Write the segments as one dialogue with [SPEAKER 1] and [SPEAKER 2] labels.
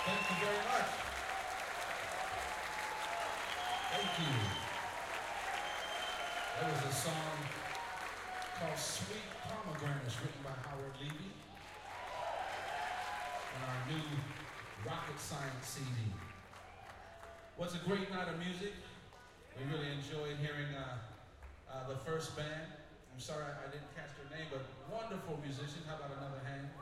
[SPEAKER 1] Thank you very much. Thank you. That was a song called Sweet Pomegranates, written by Howard Levy on our new Rocket Science CD. Was a great night of music. We really enjoyed hearing the first band. I'm sorry I didn't catch their name, but wonderful musicians. How about another hand?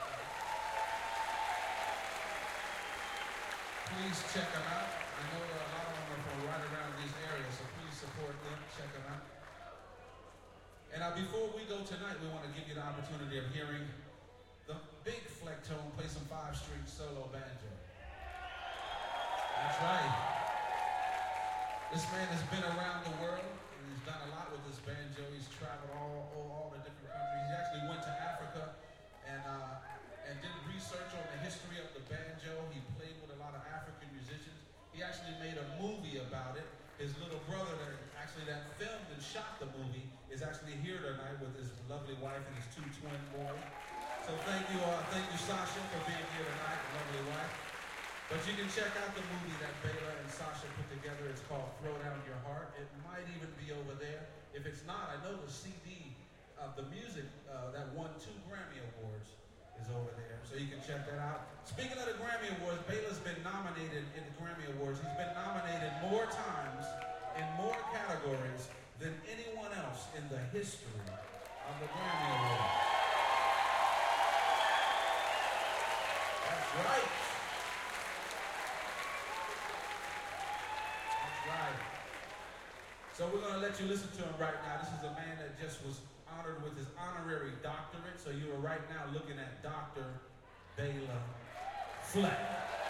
[SPEAKER 1] Please check them out. I know a lot of them are from right around these areas, so please support them, check them out. And before we go tonight, we want to give you the opportunity of hearing the big Flecktone play some 5-string solo banjo. That's right. This man has been around the world, and he's done a lot with this banjo. He's traveled all the different countries. He actually went to Africa and did research on the history of the banjo. He played with a lot of African musicians. He actually made a movie about it. His little brother that filmed and shot the movie is actually here tonight with his lovely wife and his 2 twin boys. So thank you Sasha for being here tonight, lovely wife. But you can check out the movie that Bela and Sasha put together. It's called Throw Down Your Heart. It might even be over there. If it's not, I know the CD of the music that won 2 Grammy Awards is over there. So you can check that out. Speaking of the Grammy Awards, Bela's been nominated in the Grammy Awards. He's been nominated more times in more categories than anyone else in the history of the Grammy Awards. That's right. Right. So we're going to let you listen to him right now. This is a man that just was honored with his honorary doctorate. So you are right now looking at Dr. Bela Fleck.